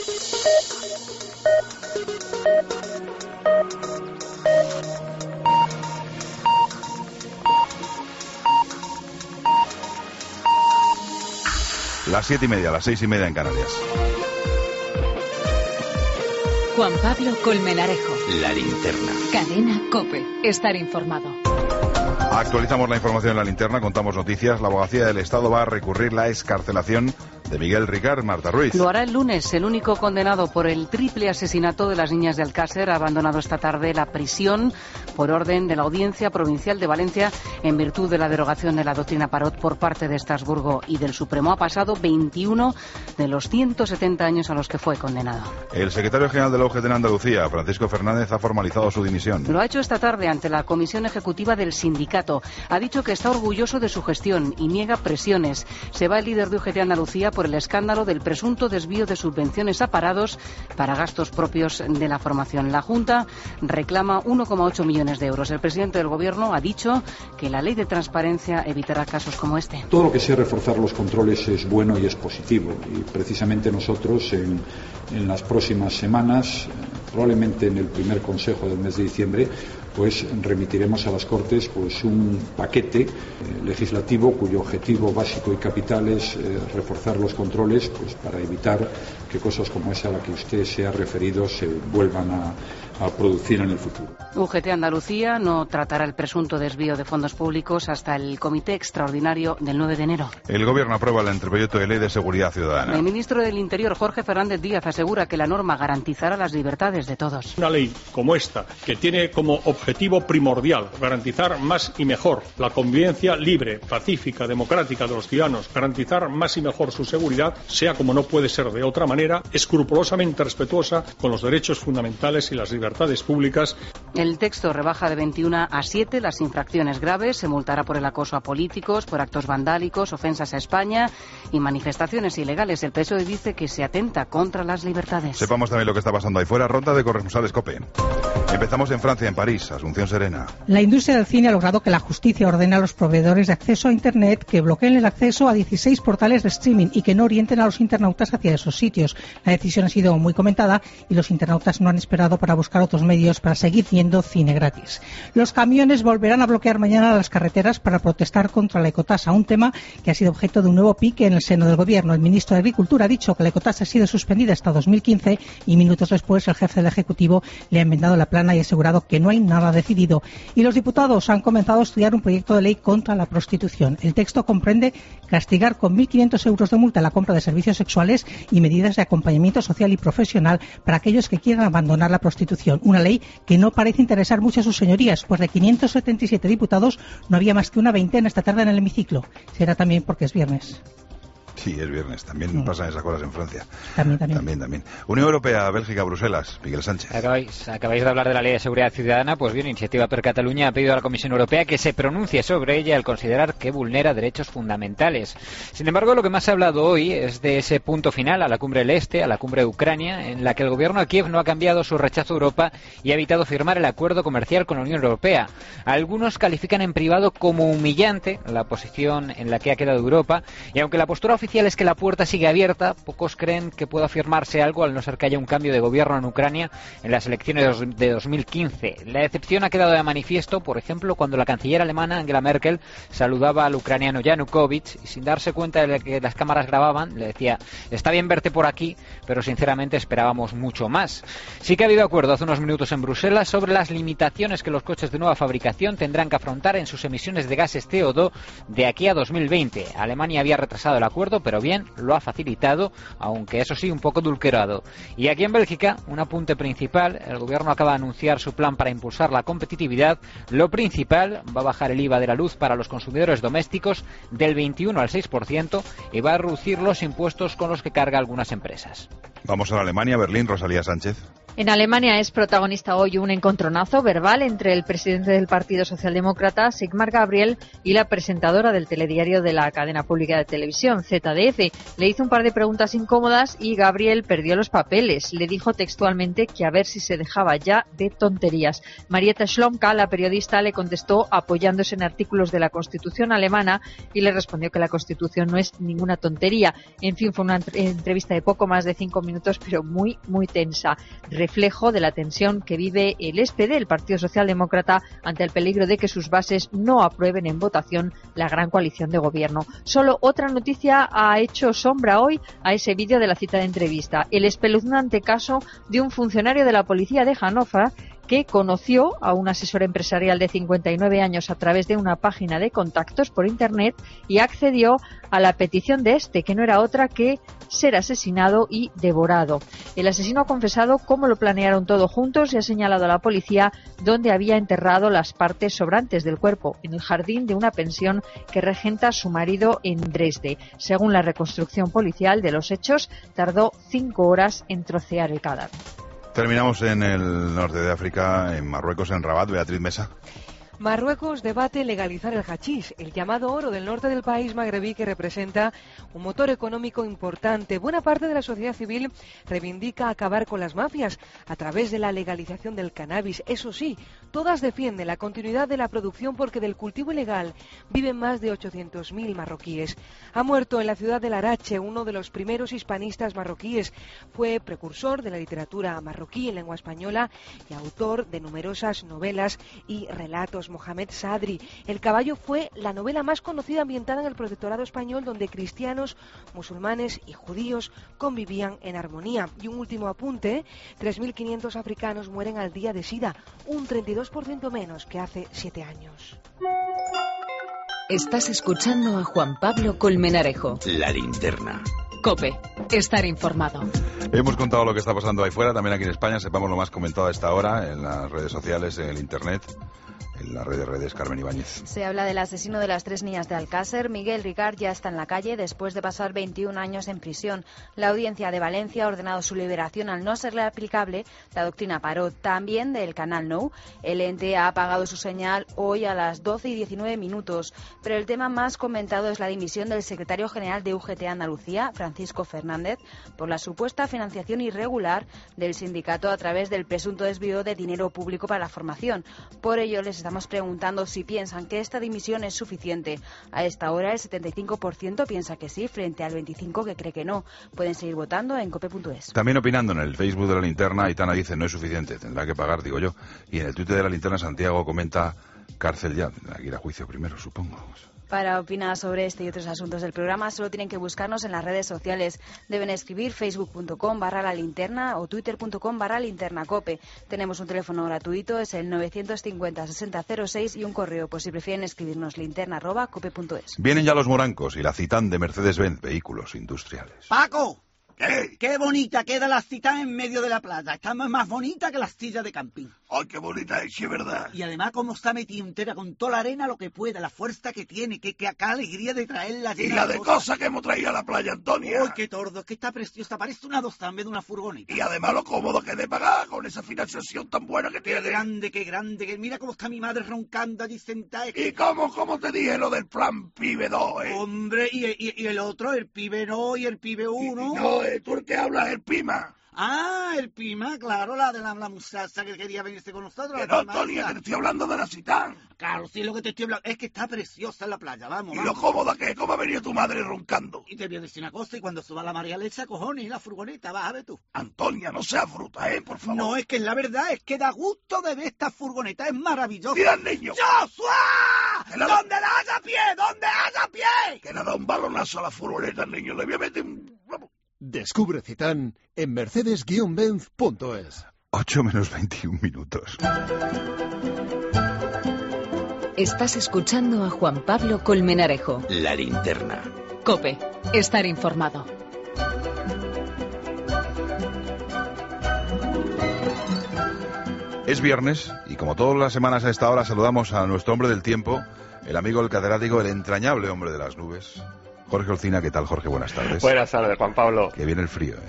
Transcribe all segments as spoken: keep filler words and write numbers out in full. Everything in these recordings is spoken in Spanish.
Las siete y media, las seis y media en Canarias. Juan Pablo Colmenarejo. La linterna. Cadena COPE. Estar informado. Actualizamos la información en la linterna, contamos noticias. La Abogacía del Estado va a recurrir la excarcelación de Miguel Ricard. Marta Ruiz. Lo hará el lunes. El único condenado por el triple asesinato de las niñas de Alcácer ha abandonado esta tarde la prisión por orden de la Audiencia Provincial de Valencia en virtud de la derogación de la doctrina Parot por parte de Estrasburgo y del Supremo. Ha pasado veintiuno de los ciento setenta años a los que fue condenado. El secretario general de la U G T en Andalucía, Francisco Fernández, ha formalizado su dimisión. Lo ha hecho esta tarde ante la Comisión Ejecutiva del Sindicato. Ha dicho que está orgulloso de su gestión y niega presiones. Se va el líder de U G T Andalucía por el escándalo del presunto desvío de subvenciones a parados para gastos propios de la formación. La Junta reclama uno coma ocho millones de euros. El presidente del Gobierno ha dicho que la ley de transparencia evitará casos como este. Todo lo que sea reforzar los controles es bueno y es positivo. Y precisamente nosotros en, en las próximas semanas, probablemente en el primer consejo del mes de diciembre, pues remitiremos a las Cortes pues un paquete eh, legislativo cuyo objetivo básico y capital es eh, reforzar los controles pues para evitar que cosas como esa a la que usted se ha referido se vuelvan a, a producir en el futuro. U G T Andalucía no tratará el presunto desvío de fondos públicos hasta el Comité Extraordinario del nueve de enero. El Gobierno aprueba el anteproyecto de ley de seguridad ciudadana. El ministro del Interior, Jorge Fernández Díaz, asegura que la norma garantizará las libertades de todos. Una ley como esta, que tiene como objetivo primordial garantizar más y mejor la convivencia libre, pacífica, democrática de los ciudadanos, garantizar más y mejor su seguridad, sea como no puede ser de otra manera, escrupulosamente respetuosa con los derechos fundamentales y las libertades públicas. El texto rebaja de veintiuno a siete las infracciones graves, se multará por el acoso a políticos, por actos vandálicos, ofensas a España y manifestaciones ilegales. El P S O E dice que se atenta contra las libertades. Sepamos también lo que está pasando ahí fuera. Ronda de corresponsales COPE. Empezamos en Francia, en París. Asunción Serena. La industria del cine ha logrado que la justicia ordene a los proveedores de acceso a Internet que bloqueen el acceso a dieciséis portales de streaming y que no orienten a los internautas hacia esos sitios. La decisión ha sido muy comentada y los internautas no han esperado para buscar otros medios para seguir viendo cine gratis. Los camiones volverán a bloquear mañana las carreteras para protestar contra la ecotasa, un tema que ha sido objeto de un nuevo pique en el seno del Gobierno. El ministro de Agricultura ha dicho que la ecotasa ha sido suspendida hasta dos mil quince y minutos después el jefe del Ejecutivo le ha enmendado la plana y ha asegurado que no hay nada decidido. Y los diputados han comenzado a estudiar un proyecto de ley contra la prostitución. El texto comprende castigar con mil quinientos euros de multa la compra de servicios sexuales y medidas de acompañamiento social y profesional para aquellos que quieran abandonar la prostitución. Una ley que no parece interesar mucho a sus señorías, pues de quinientos setenta y siete diputados no había más que una veintena esta tarde en el hemiciclo. Será también porque es viernes. Sí, es viernes. También mm. pasan esas cosas en Francia. También, también. También, también. Unión Europea, Bélgica, Bruselas. Miguel Sánchez. Acabáis, acabáis de hablar de la Ley de Seguridad Ciudadana. Pues bien, Iniciativa per Catalunya ha pedido a la Comisión Europea que se pronuncie sobre ella al considerar que vulnera derechos fundamentales. Sin embargo, lo que más se ha hablado hoy es de ese punto final a la cumbre del Este, a la cumbre de Ucrania, en la que el gobierno de Kiev no ha cambiado su rechazo a Europa y ha evitado firmar el acuerdo comercial con la Unión Europea. Algunos califican en privado como humillante la posición en la que ha quedado Europa, y aunque la postura oficial es que la puerta sigue abierta, pocos creen que pueda firmarse algo al no ser que haya un cambio de gobierno en Ucrania en las elecciones de dos mil quince. La decepción ha quedado de manifiesto, por ejemplo, cuando la canciller alemana Angela Merkel saludaba al ucraniano Yanukovych y sin darse cuenta de que las cámaras grababan le decía: está bien verte por aquí, pero sinceramente esperábamos mucho más. Sí que ha habido acuerdo hace unos minutos en Bruselas sobre las limitaciones que los coches de nueva fabricación tendrán que afrontar en sus emisiones de gases C O dos de aquí a dos mil veinte. Alemania había retrasado el acuerdo, pero bien, lo ha facilitado, aunque eso sí, un poco adulterado. Y aquí en Bélgica, un apunte principal: el gobierno acaba de anunciar su plan para impulsar la competitividad. Lo principal, va a bajar el I V A de la luz para los consumidores domésticos del veintiuno al seis por ciento y va a reducir los impuestos con los que carga algunas empresas. Vamos a la Alemania, Berlín, Rosalía Sánchez. En Alemania es protagonista hoy un encontronazo verbal entre el presidente del Partido Socialdemócrata, Sigmar Gabriel, y la presentadora del telediario de la cadena pública de televisión, Z D F. Le hizo un par de preguntas incómodas y Gabriel perdió los papeles. Le dijo textualmente que a ver si se dejaba ya de tonterías. Marietta Slomka, la periodista, le contestó apoyándose en artículos de la Constitución alemana y le respondió que la Constitución no es ninguna tontería. En fin, fue una entrevista de poco más de cinco minutos, pero muy, muy tensa. Reflejo de la tensión que vive el S P D, el Partido Socialdemócrata, ante el peligro de que sus bases no aprueben en votación la gran coalición de gobierno. Solo otra noticia ha hecho sombra hoy a ese vídeo de la cita de entrevista. El espeluznante caso de un funcionario de la policía de Hannover que conoció a un asesor empresarial de cincuenta y nueve años a través de una página de contactos por Internet y accedió a la petición de este, que no era otra que ser asesinado y devorado. El asesino ha confesado cómo lo planearon todo juntos y ha señalado a la policía dónde había enterrado las partes sobrantes del cuerpo, en el jardín de una pensión que regenta su marido en Dresde. Según la reconstrucción policial de los hechos, tardó cinco horas en trocear el cadáver. Terminamos en el norte de África, en Marruecos, en Rabat. Beatriz Mesa. Marruecos debate legalizar el hachís, el llamado oro del norte del país magrebí que representa un motor económico importante. Buena parte de la sociedad civil reivindica acabar con las mafias a través de la legalización del cannabis. Eso sí, todas defienden la continuidad de la producción porque del cultivo ilegal viven más de ochocientos mil marroquíes. Ha muerto en la ciudad de Larache uno de los primeros hispanistas marroquíes. Fue precursor de la literatura marroquí en lengua española y autor de numerosas novelas y relatos. Mohamed Sadri. El caballo fue la novela más conocida ambientada en el protectorado español, donde cristianos, musulmanes y judíos convivían en armonía. Y un último apunte, tres mil quinientos africanos mueren al día de SIDA, un treinta y dos por ciento menos que hace siete años. Estás escuchando a Juan Pablo Colmenarejo. La linterna. COPE. Estar informado. Hemos contado lo que está pasando ahí fuera, también aquí en España. Sepamos lo más comentado a esta hora en las redes sociales, en el Internet. En la red de redes, Carmen Ibáñez. Se habla del asesino de las tres niñas de Alcácer. Miguel Ricard ya está en la calle después de pasar veintiún años en prisión. La audiencia de Valencia ha ordenado su liberación al no serle aplicable la doctrina Parot. También del canal Nou. El ente ha apagado su señal hoy a las doce y diecinueve minutos. Pero el tema más comentado es la dimisión del secretario general de U G T Andalucía, Francisco Fernández, por la supuesta financiación irregular del sindicato a través del presunto desvío de dinero público para la formación. Por ello les estamos preguntando si piensan que esta dimisión es suficiente. A esta hora el setenta y cinco por ciento piensa que sí, frente al veinticinco por ciento que cree que no. Pueden seguir votando en cope punto es. También opinando en el Facebook de La Linterna, Aitana dice no es suficiente, tendrá que pagar, digo yo. Y en el Twitter de La Linterna, Santiago comenta cárcel ya, tendrá que ir a juicio primero, supongo. Para opinar sobre este y otros asuntos del programa solo tienen que buscarnos en las redes sociales. Deben escribir facebook punto com barra la linterna o twitter punto com barra linterna cope. Tenemos un teléfono gratuito, es el novecientos cincuenta sesenta cero seis y un correo, por si prefieren escribirnos linterna arroba cope punto es. Vienen ya los morancos y la Citán de Mercedes-Benz, vehículos industriales. ¡Paco! ¿Qué? ¡Qué bonita queda la Citán en medio de la playa! Está más bonita que las sillas de camping. ¡Ay, qué bonita es, sí, es verdad! Y además, como está metida entera con toda la arena, lo que pueda, la fuerza que tiene, que, que acá alegría de traerla llena. Y la de cosas cosa que hemos traído a la playa, Antonia. ¡Uy, qué tordo! Es que está preciosa, parece una doza en vez de una furgoneta. Y además lo cómodo que es de pagar con esa financiación tan buena que tiene. ¡Qué grande, qué grande! Que mira cómo está mi madre roncando allí sentada. ¿Y cómo, cómo te dije lo del plan Pibe dos, eh? Hombre, y, y, y el otro, el Pibe no y el Pibe uno. No, eh, tú el que hablas el Pima. Ah, el Pima, claro, la de la, la muchacha que quería venirse con nosotros. Que no, Antonia, que te estoy hablando de la Citán. Claro, sí, es lo que te estoy hablando. Es que está preciosa en la playa, vamos, Y vamos. lo cómoda que es, cómo ha venido tu madre roncando. Y te voy a decir una cosa, y cuando suba la María Lecha, cojones, y la furgoneta, vas a ver tú. Antonia, no seas fruta, eh, por favor. No, es que la verdad es que da gusto de ver esta furgoneta, es maravillosa. ¡Mira al niño! ¡Joshua! La... ¿Dónde la haga pie? ¿Dónde haga pie? Que le da un balonazo a la furgoneta al niño, le voy a meter un... Descubre Citán en mercedes guion benz punto es. ocho menos veintiún minutos. Estás escuchando a Juan Pablo Colmenarejo. La Linterna. COPE. Estar informado. Es viernes y como todas las semanas a esta hora saludamos a nuestro hombre del tiempo, el amigo, el catedrático, el entrañable hombre de las nubes. Jorge Olcina, ¿qué tal, Jorge? Buenas tardes. Buenas tardes, Juan Pablo. Que viene el frío, ¿eh?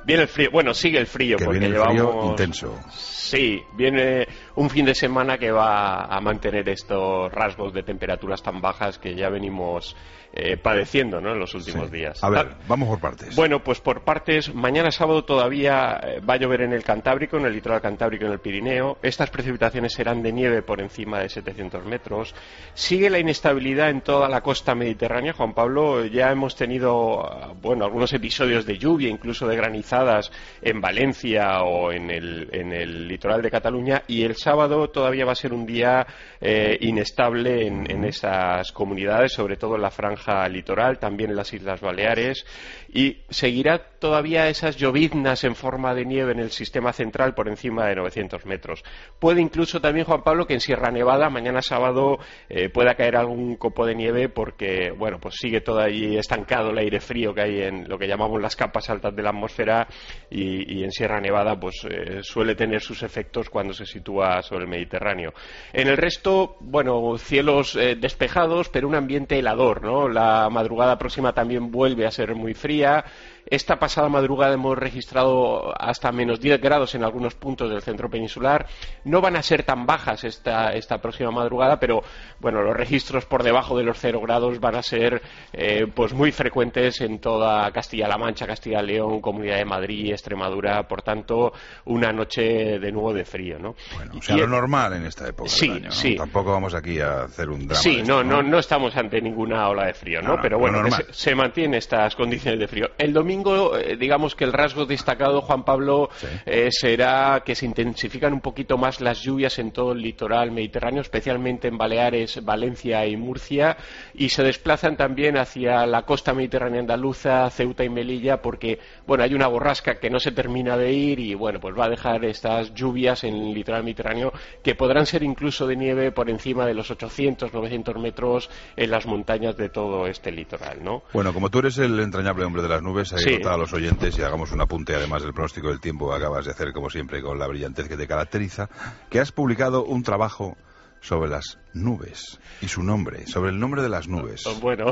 Viene el frío, bueno, sigue el frío. Que porque viene el llevamos... frío intenso. Sí, viene un fin de semana que va a mantener estos rasgos de temperaturas tan bajas que ya venimos eh, padeciendo, ¿no?, en los últimos Sí. días. A ver, Ah, vamos por partes. Bueno, pues por partes, mañana sábado todavía eh, va a llover en el Cantábrico, en el litoral cantábrico y en el Pirineo. Estas precipitaciones serán de nieve por encima de setecientos metros. Sigue la inestabilidad en toda la costa mediterránea, Juan Pablo. Ya hemos tenido, ah, bueno, algunos episodios de lluvia, incluso de granizadas en Valencia o en el, en el litoral de Cataluña, y el sábado todavía va a ser un día eh, inestable en, en esas comunidades, sobre todo en la franja litoral, también en las Islas Baleares, y seguirá todavía esas lloviznas en forma de nieve en el sistema central por encima de novecientos metros. Puede incluso también, Juan Pablo, que en Sierra Nevada mañana sábado eh, pueda caer algún copo de nieve porque, bueno, pues sigue todo allí estancado el aire frío que hay en lo que llamamos las capas altas de la atmósfera, y, y en Sierra Nevada pues eh, suele tener sus efectos cuando se sitúa sobre el Mediterráneo. En el resto, bueno, cielos eh, despejados, pero un ambiente helador, ¿no? La madrugada próxima también vuelve a ser muy fría. Esta pasada madrugada hemos registrado hasta menos diez grados en algunos puntos del centro peninsular. No van a ser tan bajas esta, esta próxima madrugada, pero bueno, los registros por debajo de los cero grados van a ser eh, pues muy frecuentes en toda Castilla-La Mancha, Castilla-León, Comunidad de Madrid, Extremadura. Por tanto, una noche de nuevo de frío, ¿no? Bueno, o sea, y, lo normal en esta época sí, del año, ¿no? sí. Tampoco vamos aquí a hacer un drama. Sí, de esto, no, no, no estamos ante ninguna ola de frío, ¿no? No, no, pero lo bueno, normal. se, se mantienen estas condiciones de frío. El domingo, eh, digamos que el rasgo destacado, Juan Pablo, Sí. eh, será que se intensifican un poquito más las lluvias en todo el litoral mediterráneo, especialmente en Baleares, Valencia y Murcia, y se desplazan también hacia la costa mediterránea andaluza, Ceuta y Melilla, porque, bueno, hay una borrasca que no se termina de ir y, bueno, pues va a dejar estas lluvias en el litoral mediterráneo que podrán ser incluso de nieve por encima de los ochocientos, novecientos metros en las montañas de todo este litoral, ¿no? Bueno, como tú eres el entrañable hombre de las nubes, hay que Sí. contar a los oyentes y hagamos un apunte además del pronóstico del tiempo que acabas de hacer, como siempre, con la brillantez que te caracteriza, que has publicado un trabajo sobre las nubes y su nombre, sobre el nombre de las nubes. Bueno,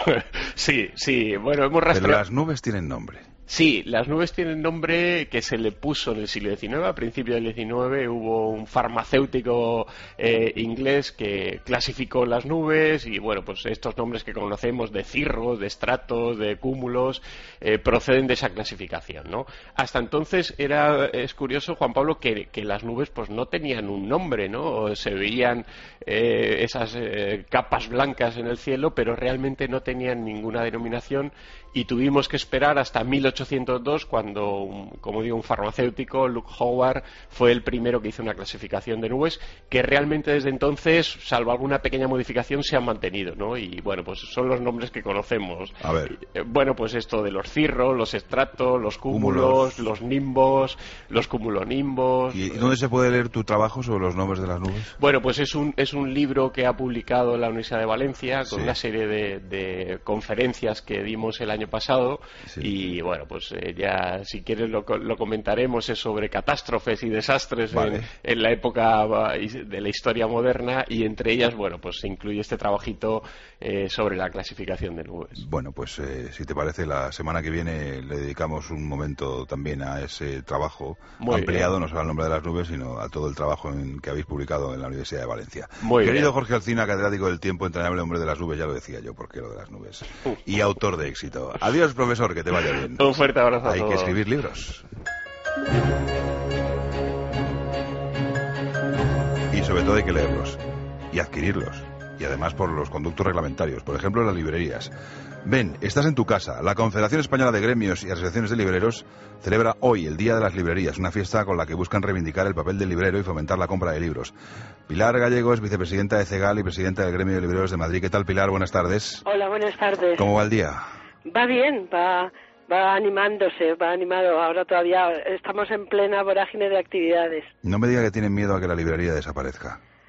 sí, sí, bueno, hemos Pero rastreado... las nubes tienen nombre. Sí, las nubes tienen nombre que se le puso en el siglo diecinueve. A principios del diecinueve hubo un farmacéutico eh, inglés que clasificó las nubes y, bueno, pues estos nombres que conocemos de cirros, de estratos, de cúmulos, eh, proceden de esa clasificación, ¿no? Hasta entonces era, es curioso, Juan Pablo, que, que las nubes pues no tenían un nombre, ¿no? Se veían eh, esas eh, capas blancas en el cielo, pero realmente no tenían ninguna denominación, y tuvimos que esperar hasta mil ochocientos dos cuando, un, como digo, un farmacéutico, Luke Howard, fue el primero que hizo una clasificación de nubes que realmente desde entonces, salvo alguna pequeña modificación, se han mantenido, ¿no? Y bueno, pues son los nombres que conocemos. A ver. Eh, Bueno, pues esto de los cirros, los estratos, los cúmulos, Cúmulos. los nimbos, los cumulonimbos. ¿Y dónde se puede leer tu trabajo sobre los nombres de las nubes? Bueno, pues es un, es un libro que ha publicado la Universidad de Valencia con Sí. una serie de, de conferencias que dimos el año pasado. Sí. Y bueno, pues eh, ya si quieres lo, co- lo comentaremos, es sobre catástrofes y desastres Vale. en, en la época va, de la historia moderna, y entre ellas, bueno, pues se incluye este trabajito eh, sobre la clasificación de nubes. Bueno, pues eh, si te parece, la semana que viene le dedicamos un momento también a ese trabajo Muy ampliado, bien. no solo al nombre de las nubes, sino a todo el trabajo en, que habéis publicado en la Universidad de Valencia. Muy Querido bien. Jorge Alsina, catedrático del tiempo, entrañable hombre de las nubes, ya lo decía yo, porque lo de las nubes, y autor de éxito. Adiós, profesor, que te vaya bien. Un fuerte abrazo a Hay que todos. escribir libros. Y sobre todo hay que leerlos y adquirirlos. Y además por los conductos reglamentarios, por ejemplo en las librerías. Ven, estás en tu casa. La Confederación Española de Gremios y Asociaciones de Libreros celebra hoy el Día de las Librerías, una fiesta con la que buscan reivindicar el papel del librero y fomentar la compra de libros. Pilar Gallego es vicepresidenta de CEGAL y presidenta del Gremio de Libreros de Madrid. ¿Qué tal, Pilar? Buenas tardes. Hola, buenas tardes. ¿Cómo va el día? Va bien, va, va animándose, va animado. Ahora todavía estamos en plena vorágine de actividades. No me diga que tienen miedo a que la librería desaparezca.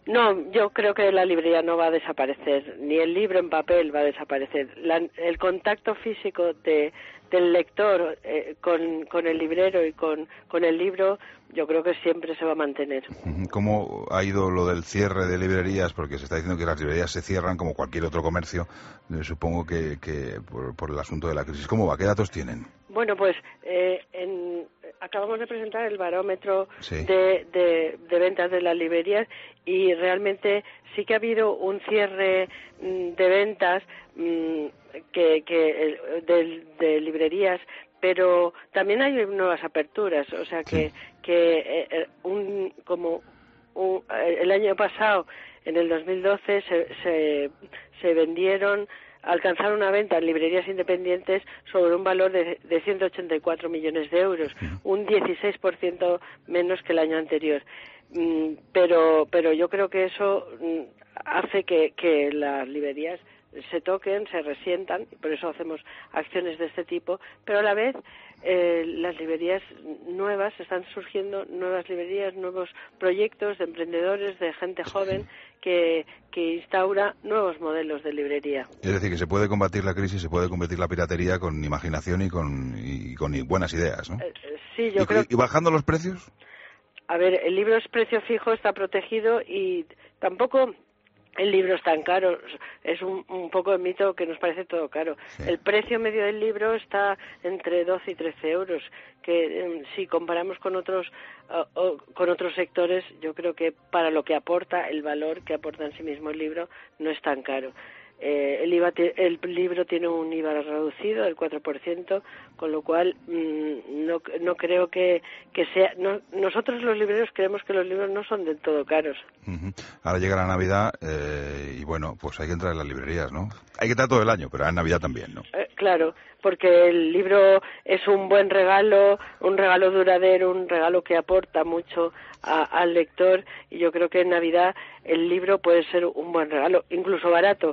No, yo creo que la librería no va a desaparecer, ni el libro en papel va a desaparecer. La, el contacto físico de, del lector eh, con, con el librero y con, con el libro, yo creo que siempre se va a mantener. ¿Cómo ha ido lo del cierre de librerías? Porque se está diciendo que las librerías se cierran como cualquier otro comercio, eh, supongo que, que por, por el asunto de la crisis. ¿Cómo va? ¿Qué datos tienen? Bueno, pues eh, en, acabamos de presentar el barómetro sí. de, de, de ventas de las librerías y realmente sí que ha habido un cierre mm, de ventas mm, que, que de, de librerías, pero también hay nuevas aperturas, o sea que, sí. que eh, un, como un, el año pasado, en el dos mil doce, se, se, se vendieron, alcanzaron una venta en librerías independientes sobre un valor de, de ciento ochenta y cuatro millones de euros, un dieciséis por ciento menos que el año anterior. Mm, pero, pero yo creo que eso mm, hace que, que las librerías se toquen, se resientan, y por eso hacemos acciones de este tipo, pero a la vez eh, las librerías nuevas, están surgiendo nuevas librerías, nuevos proyectos de emprendedores, de gente joven que, que instaura nuevos modelos de librería. Es decir, que se puede combatir la crisis, se puede combatir la piratería con imaginación y con, y con buenas ideas, ¿no? Eh, sí, yo ¿Y, creo. ¿Y bajando los precios? A ver, el libro es precio fijo, está protegido y tampoco el libro es tan caro, es un, un poco de mito que nos parece todo caro. Sí. El precio medio del libro está entre doce y trece euros, que eh, si comparamos con otros uh, uh, con otros sectores, yo creo que para lo que aporta, el valor que aporta en sí mismo el libro, no es tan caro. Eh, el, I V A te, el libro tiene un I V A reducido del cuatro por ciento, con lo cual mmm, no, no creo que, que sea... No, nosotros los libreros creemos que los libros no son del todo caros. Uh-huh. Ahora llega la Navidad eh, y bueno, pues hay que entrar en las librerías, ¿no? Hay que estar todo el año, pero en Navidad también, ¿no? Eh, claro, porque el libro es un buen regalo, un regalo duradero, un regalo que aporta mucho a, al lector, y yo creo que en Navidad el libro puede ser un buen regalo, incluso barato.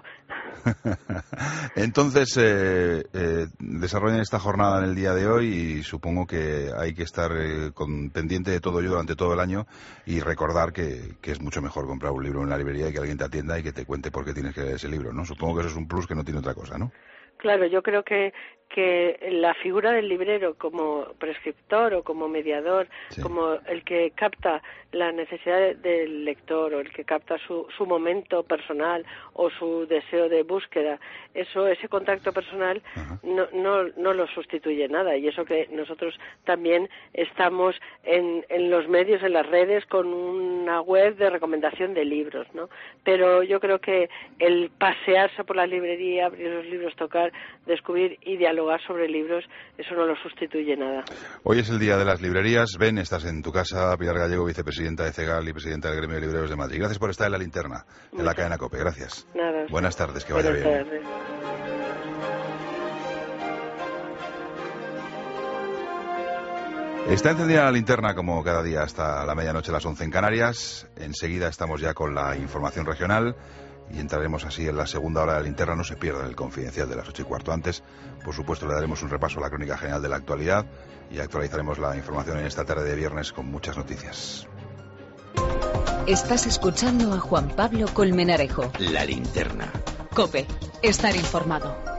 Entonces, eh, eh, desarrollan esta jornada en el día de hoy y supongo que hay que estar eh, con, pendiente de todo ello durante todo el año y recordar que, que es mucho mejor comprar un libro en la librería y que alguien te atienda y que te cuente por qué tienes que leer ese libro, ¿no? Supongo que eso es un plus que no tiene otra cosa, ¿no? Claro, yo creo que, que la figura del librero como prescriptor o como mediador, sí. como el que capta la necesidad del lector o el que capta su, su momento personal o su deseo de búsqueda, eso, ese contacto personal no, no, no lo sustituye nada, y eso que nosotros también estamos en, en los medios, en las redes, con una web de recomendación de libros, ¿no? Pero yo creo que el pasearse por la librería, abrir los libros, tocar, descubrir y dialogar sobre libros, eso no lo sustituye nada. Hoy es el día de las librerías. Ben, estás en tu casa. Pilar Gallego, vicepresidenta de CEGAL y presidenta del Gremio de Libreros de Madrid. Gracias por estar en la linterna, en Muchas. la cadena COPE. Gracias. Nada. Buenas tardes, que vaya Buenas bien. Tardes. Está encendida la linterna como cada día hasta la medianoche, las once en Canarias. Enseguida estamos ya con la información regional y entraremos así en la segunda hora de la linterna. No se pierdan el Confidencial de las ocho y cuarto. Antes, por supuesto, le daremos un repaso a la crónica general de la actualidad y actualizaremos la información en esta tarde de viernes con muchas noticias. Estás escuchando a Juan Pablo Colmenarejo. La linterna. COPE. Estar informado.